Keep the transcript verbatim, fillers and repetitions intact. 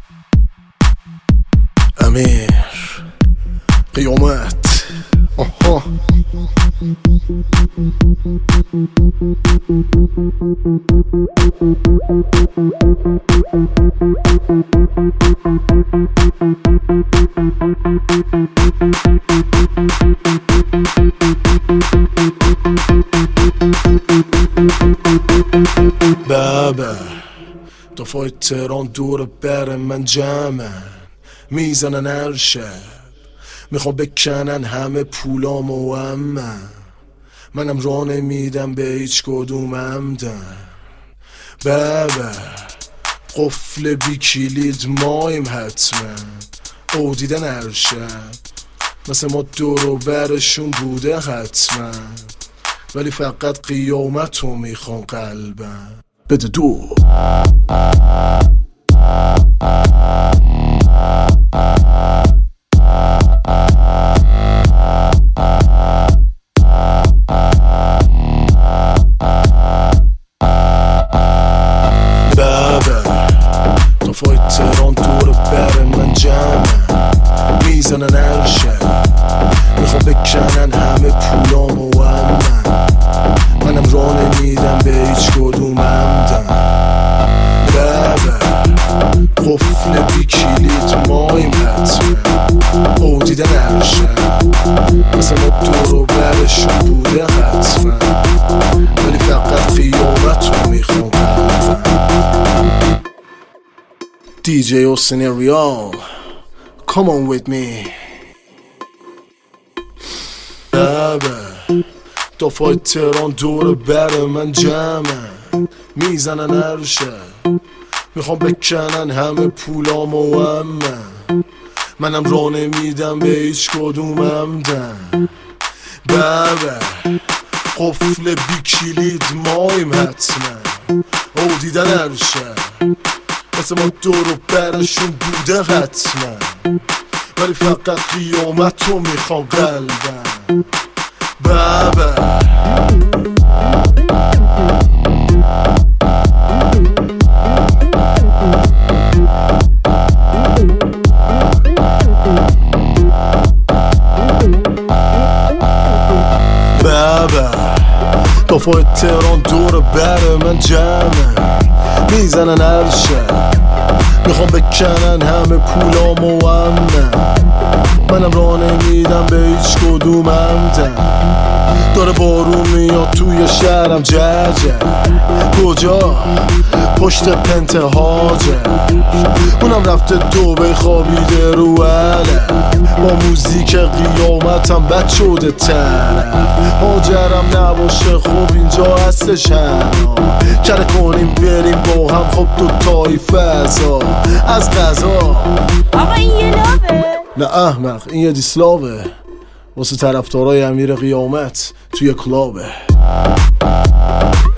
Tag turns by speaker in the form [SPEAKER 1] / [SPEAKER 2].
[SPEAKER 1] امیر قیامت. آها بابا دفعه تهران دور بر من جمعن، میزنن هر شب میخوام بکنن همه پولام و امن. منم راه نمیدم به هیچ کدوم عمدن. بابا قفل بی کلید مایم حتما، او دیدن هر شب مثل ما دور و برشون بوده حتما، ولی فقط قیامتو میخوام قلبم بده دو. دفعه تهران دور بر من جمعن، میزنن هر شب میخوام بکنن همه پولام و امن. منم راه نمیدم به هیچ کدوم عمدن. بابا قفل بی کلید مایم حتما، او دیدن هر شب مثل ما دور و برشون بوده حتما، ولی فقط قیامتو میخوام قلبم. دی جی اوسنی ریال come on with me. بابا دفعه تهران دور بر من جمعن، میزنن هر شب میخوام بکنن همه پولام و امن. منم راه نمیدم به هیچ کدوم عمدن. بابا قفل بی کلید مایم حتما، او دیدن هر شب مثل ما دور و برشون بوده حتما، ولی فقط قیامتو میخوام قلبم. بابا بابا دفعه تهران دور بر من جمعن، میزنن هر شب میخوام بکنن همه پولام و امن. منم راه نمیدم به هیچ کدوم عمدن. داره بارون میاد توی شهرم جرجه، کجا؟ پشت پنت هاجه. اونم رفته دوبه خوابیده رو علم، با موزیک قیامتم بد شده تنم. هاجرم نباشه خب اینجا هستش هنها، کره کنیم بریم با هم خب دو تایی فضا از غذا.
[SPEAKER 2] آقا این یه لابه؟
[SPEAKER 1] نه احمق، این یه دیسلاوه واسه طرفدارای امیر قیامت توی کلابه.